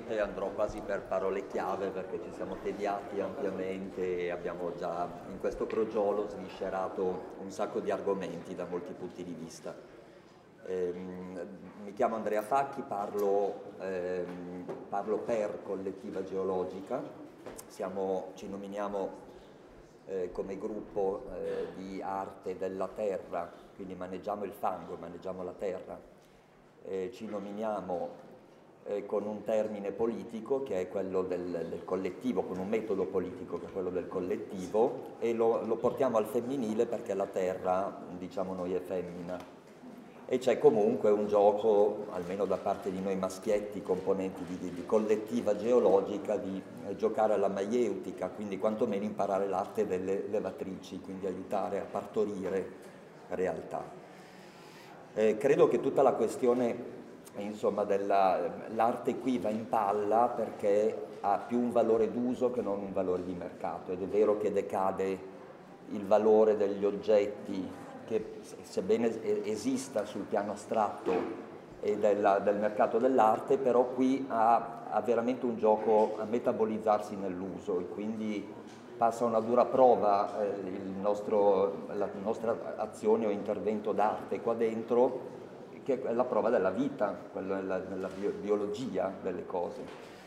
Presidente, andrò quasi per parole chiave perché ci siamo tediati ampiamente e abbiamo già in questo crogiolo sviscerato un sacco di argomenti da molti punti di vista. Mi chiamo Andrea Facchi, parlo per Collettiva Geologica, ci nominiamo come gruppo di arte della terra, quindi maneggiamo il fango, maneggiamo la terra, ci nominiamo con un termine politico che è quello del collettivo, con un metodo politico che è quello del collettivo, e lo portiamo al femminile perché la terra, diciamo noi, è femmina. E c'è comunque un gioco, almeno da parte di noi maschietti, componenti di collettiva geologica, di giocare alla maieutica, quindi quantomeno imparare l'arte delle levatrici, quindi aiutare a partorire realtà. Credo che tutta la questione, insomma, l'arte qui va in palla perché ha più un valore d'uso che non un valore di mercato, ed è vero che decade il valore degli oggetti che, sebbene esista sul piano astratto e del mercato dell'arte, però qui ha veramente un gioco a metabolizzarsi nell'uso, e quindi passa una dura prova la nostra azione o intervento d'arte qua dentro, che è la prova della vita, della biologia delle cose.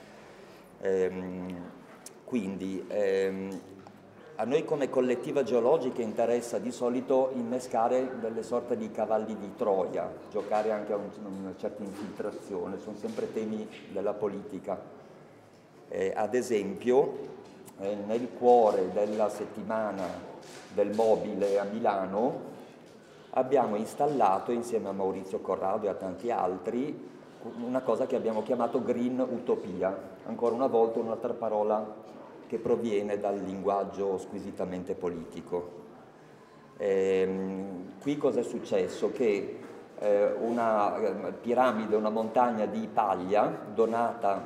A noi come collettiva geologica interessa di solito innescare delle sorte di cavalli di Troia, giocare anche a una certa infiltrazione, sono sempre temi della politica. Ad esempio, nel cuore della settimana del mobile a Milano abbiamo installato, insieme a Maurizio Corrado e a tanti altri, una cosa che abbiamo chiamato Green Utopia, ancora una volta un'altra parola che proviene dal linguaggio squisitamente politico. Qui cosa è successo? Che una piramide, una montagna di paglia donata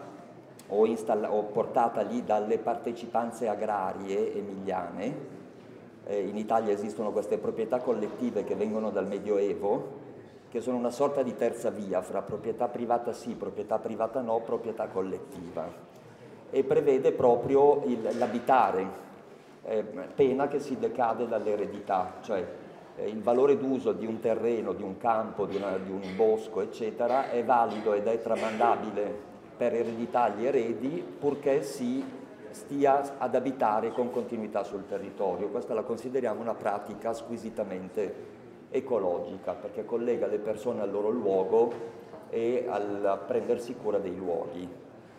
o portata lì dalle partecipanze agrarie emiliane, in Italia esistono queste proprietà collettive che vengono dal Medioevo, che sono una sorta di terza via fra proprietà privata sì, proprietà privata no, proprietà collettiva, e prevede proprio l'abitare, pena che si decade dall'eredità, cioè il valore d'uso di un terreno, di un campo, di un bosco, eccetera, è valido ed è tramandabile per eredità agli eredi, purché si stia ad abitare con continuità sul territorio. Questa la consideriamo una pratica squisitamente ecologica, perché collega le persone al loro luogo e al prendersi cura dei luoghi.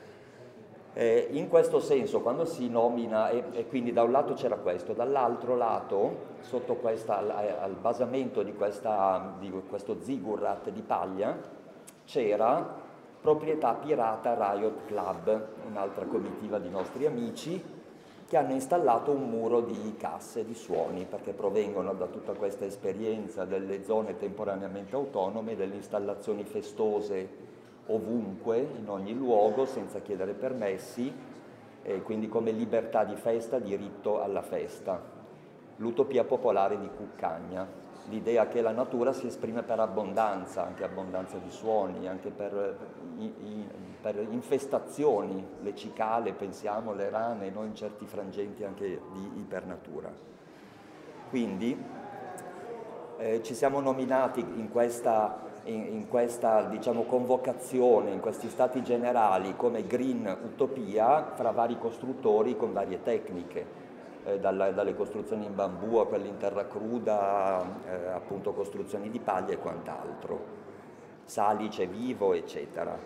In questo senso, quando si nomina, e quindi da un lato c'era questo, dall'altro lato, sotto al basamento di questo ziggurat di paglia, c'era Proprietà Pirata Riot Club, un'altra comitiva di nostri amici, che hanno installato un muro di casse, di suoni, perché provengono da tutta questa esperienza delle zone temporaneamente autonome, delle installazioni festose ovunque, in ogni luogo, senza chiedere permessi, quindi come libertà di festa, diritto alla festa. L'utopia popolare di Cuccagna, l'idea che la natura si esprime per abbondanza, anche abbondanza di suoni, anche per infestazioni, le cicale, pensiamo, le rane, noi in certi frangenti anche di ipernatura. Quindi ci siamo nominati in questa diciamo, convocazione, in questi stati generali, come Green Utopia, fra vari costruttori con varie tecniche, dalle costruzioni in bambù a quelle in terra cruda, appunto costruzioni di paglia e quant'altro, salice vivo, eccetera.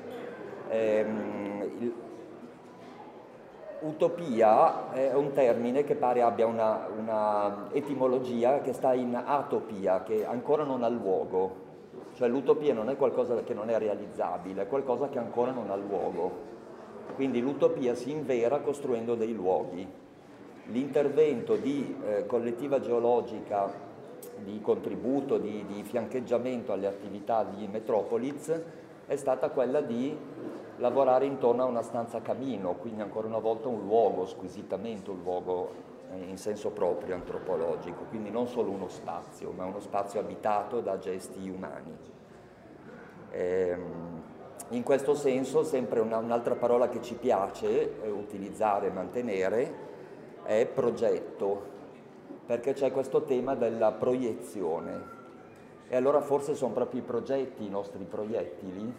Utopia è un termine che pare abbia una etimologia che sta in atopia, che ancora non ha luogo. Cioè l'utopia non è qualcosa che non è realizzabile, è qualcosa che ancora non ha luogo. Quindi l'utopia si invera costruendo dei luoghi. L'intervento di collettiva geologica, di contributo, di fiancheggiamento alle attività di Metropolis è stata quella di lavorare intorno a una stanza camino, quindi ancora una volta un luogo, squisitamente un luogo in senso proprio antropologico, quindi non solo uno spazio, ma uno spazio abitato da gesti umani. In questo senso, sempre un'altra parola che ci piace utilizzare e mantenere è progetto, perché c'è questo tema della proiezione. E allora forse sono proprio i progetti, i nostri proiettili,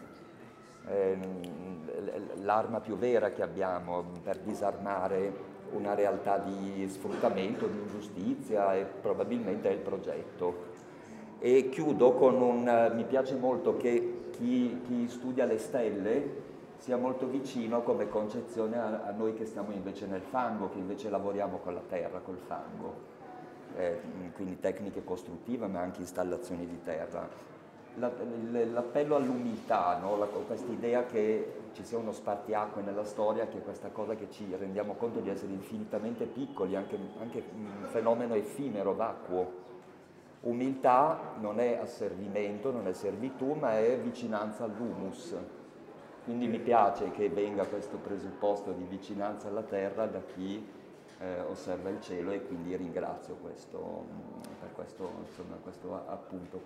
l'arma più vera che abbiamo per disarmare una realtà di sfruttamento, di ingiustizia, e probabilmente è il progetto. E chiudo con mi piace molto che chi studia le stelle sia molto vicino come concezione a noi che stiamo invece nel fango, che invece lavoriamo con la terra, col fango. Quindi tecniche costruttive ma anche installazioni di terra. L'appello all'umiltà, no? Questa idea che ci sia uno spartiacque nella storia, che è questa cosa che ci rendiamo conto di essere infinitamente piccoli, anche un fenomeno effimero, vacuo. Umiltà non è asservimento, non è servitù, ma è vicinanza all'humus. Quindi mi piace che venga questo presupposto di vicinanza alla terra da chi osserva il cielo, e quindi ringrazio per questo, insomma, questo appunto,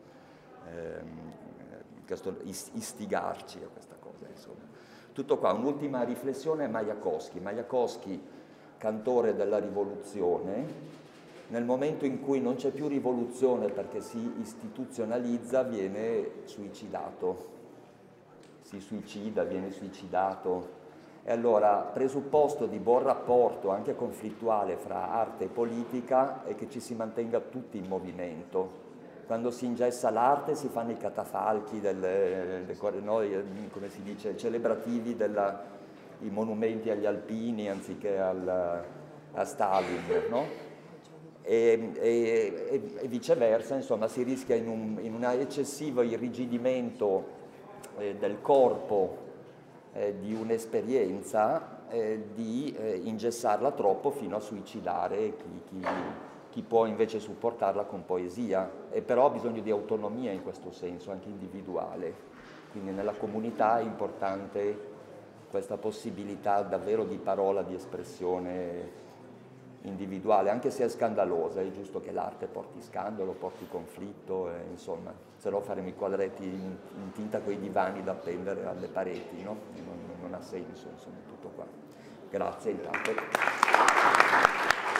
questo istigarci a questa cosa. Insomma. Tutto qua. Un'ultima riflessione è Majakovskij. Majakovskij, cantore della rivoluzione, nel momento in cui non c'è più rivoluzione perché si istituzionalizza, viene suicidato. Si suicida, viene suicidato. E allora, presupposto di buon rapporto, anche conflittuale, fra arte e politica, è che ci si mantenga tutti in movimento. Quando si ingessa l'arte si fanno i catafalchi, come si dice, celebrativi, i monumenti agli alpini anziché a Stalin, no? E viceversa, insomma, si rischia in un eccessivo irrigidimento del corpo di un'esperienza, di ingessarla troppo fino a suicidare chi può invece supportarla con poesia. E però ha bisogno di autonomia in questo senso, anche individuale. Quindi nella comunità è importante questa possibilità davvero di parola, di espressione individuale, anche se è scandalosa. È giusto che l'arte porti scandalo, porti conflitto, insomma, se no faremo i quadretti in tinta con i divani da appendere alle pareti, no? Non ha senso, insomma, tutto qua. Grazie intanto.